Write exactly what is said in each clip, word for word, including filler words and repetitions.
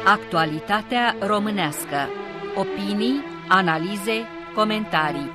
Actualitatea românească. Opinii, analize, comentarii.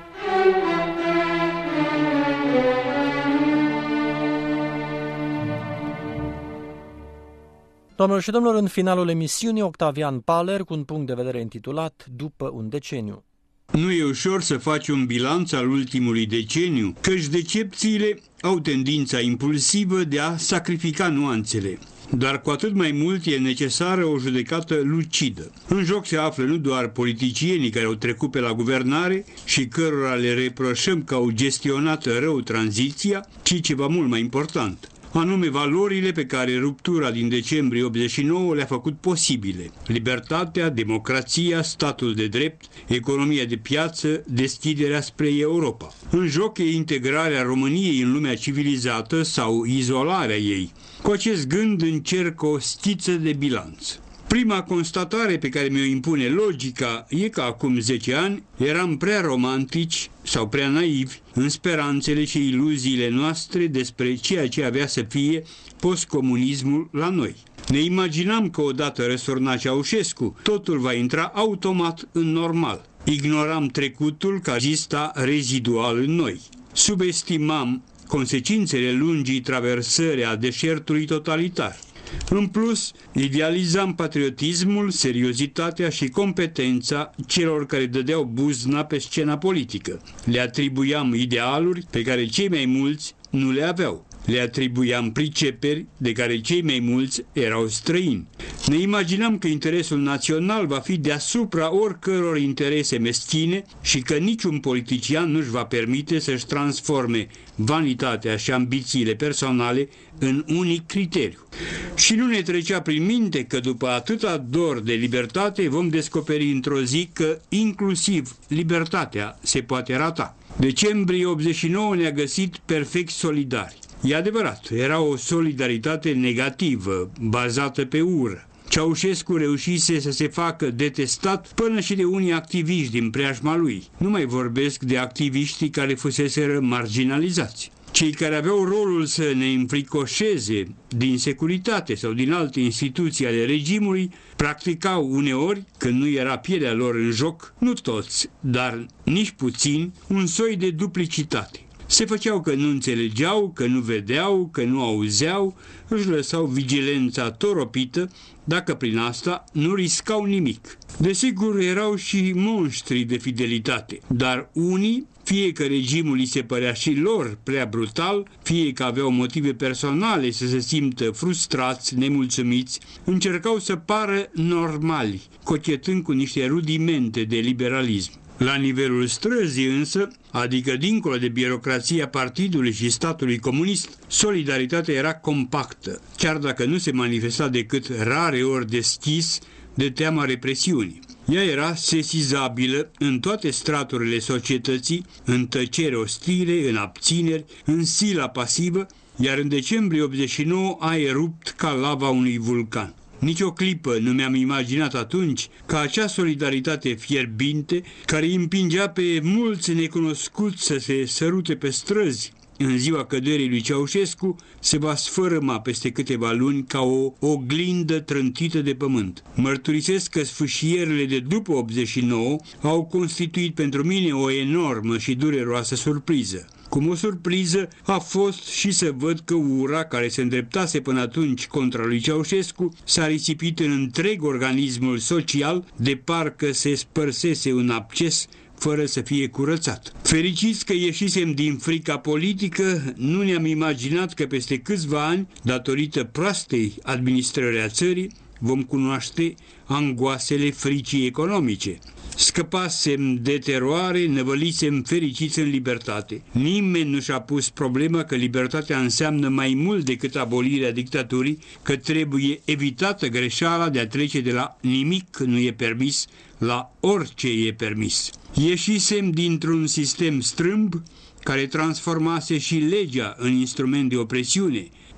Doamnelor și domnilor, în finalul emisiunii, Octavian Paler cu un punct de vedere intitulat După un deceniu. Nu e ușor să faci un bilanț al ultimului deceniu, căci decepțiile au tendința impulsivă de a sacrifica nuanțele. Dar cu atât mai mult e necesară o judecată lucidă. În joc se află nu doar politicienii care au trecut pe la guvernare și cărora le reproșăm că au gestionat rău tranziția, ci ceva mult mai important, anume valorile pe care ruptura din decembrie optzeci și nouă le-a făcut posibile: libertatea, democrația, statul de drept, economia de piață, deschiderea spre Europa. În joc e integrarea României în lumea civilizată sau izolarea ei. Cu acest gând încerc o schiță de bilanț. Prima constatare pe care mi-o impune logica e că acum zece ani eram prea romantici sau prea naivi în speranțele și iluziile noastre despre ceea ce avea să fie postcomunismul la noi. Ne imaginam că odată răsturnat Ceaușescu, totul va intra automat în normal. Ignoram trecutul ca exista rezidual în noi. Subestimam consecințele lungii traversări a deșertului totalitar. În plus, idealizam patriotismul, seriozitatea și competența celor care dădeau buzna pe scena politică. Le atribuiam idealuri pe care cei mai mulți nu le aveau. Le atribuiam priceperi de care cei mai mulți erau străini. Ne imaginam că interesul național va fi deasupra oricăror interese meschine și că niciun politician nu-și va permite să-și transforme vanitatea și ambițiile personale în unic criteriu. Și nu ne trecea prin minte că după atâta dor de libertate vom descoperi într-o zi că inclusiv libertatea se poate rata. Decembrie optzeci și nouă ne-a găsit perfect solidari. E adevărat, era o solidaritate negativă, bazată pe ură. Ceaușescu reușise să se facă detestat până și de unii activiști din preajma lui. Nu mai vorbesc de activiștii care fuseseră marginalizați. Cei care aveau rolul să ne înfricoșeze din securitate sau din alte instituții ale regimului practicau uneori, când nu era pielea lor în joc, nu toți, dar nici puțin, un soi de duplicitate. Se făceau că nu înțelegeau, că nu vedeau, că nu auzeau, își lăsau vigilența toropită, dacă prin asta nu riscau nimic. Desigur, erau și monștri de fidelitate, dar unii, fie că regimul li se părea și lor prea brutal, fie că aveau motive personale să se simtă frustrați, nemulțumiți, încercau să pară normali, cochetând cu niște rudimente de liberalism. La nivelul străzii însă, adică dincolo de birocrația partidului și statului comunist, solidaritatea era compactă, chiar dacă nu se manifesta decât rare ori deschis de teama represiunii. Ea era sesizabilă în toate straturile societății, în tăcere ostile, în abțineri, în sila pasivă, iar în decembrie optzeci și nouă a erupt ca lava unui vulcan. Nici o clipă nu mi-am imaginat atunci că acea solidaritate fierbinte, care îi împingea pe mulți necunoscuți să se sărute pe străzi în ziua căderii lui Ceaușescu, se va sfărâma peste câteva luni ca o oglindă trântită de pământ. Mărturisesc că sfâșierile de după optzeci și nouă au constituit pentru mine o enormă și dureroasă surpriză. Cum o surpriză a fost și să văd că ura care se îndreptase până atunci contra lui Ceaușescu s-a risipit în întreg organismul social, de parcă se spărsese un absces fără să fie curățat. Fericiți că ieșisem din frica politică, nu ne-am imaginat că peste câțiva ani, datorită proastei administrări a țării, vom cunoaște angoasele fricii economice. Scăpasem de teroare, năvălisem fericiți în libertate. Nimeni nu și-a pus problema că libertatea înseamnă mai mult decât abolirea dictaturii, că trebuie evitată greșeala de a trece de la nimic nu e permis la orice e permis. Ieșisem dintr-un sistem strâmb care transformase și legea în instrument de opresiune.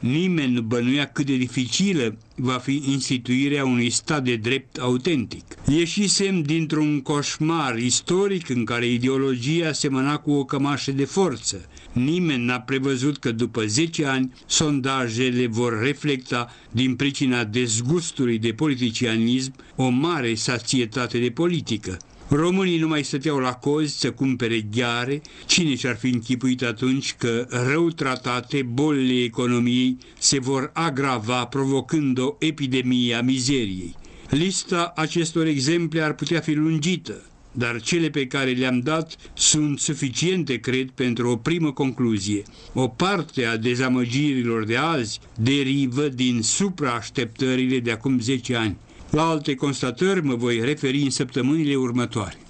Nimeni nu bănuia cât de dificilă va fi instituirea unui stat de drept autentic. Ieșisem dintr-un coșmar istoric în care ideologia semăna cu o cămașă de forță. Nimeni n-a prevăzut că după zece ani sondajele vor reflecta, din pricina dezgustului de politicianism, o mare sațietate de politică. Românii nu mai stăteau la cozi să cumpere gheare. Cine și-ar fi închipuit atunci că, rău tratate, bolile economiei se vor agrava, provocând o epidemie a mizeriei? Lista acestor exemple ar putea fi lungită, dar cele pe care le-am dat sunt suficiente, cred, pentru o primă concluzie. O parte a dezamăgirilor de azi derivă din supraașteptările de acum zece ani. La alte constatări mă voi referi în săptămânile următoare.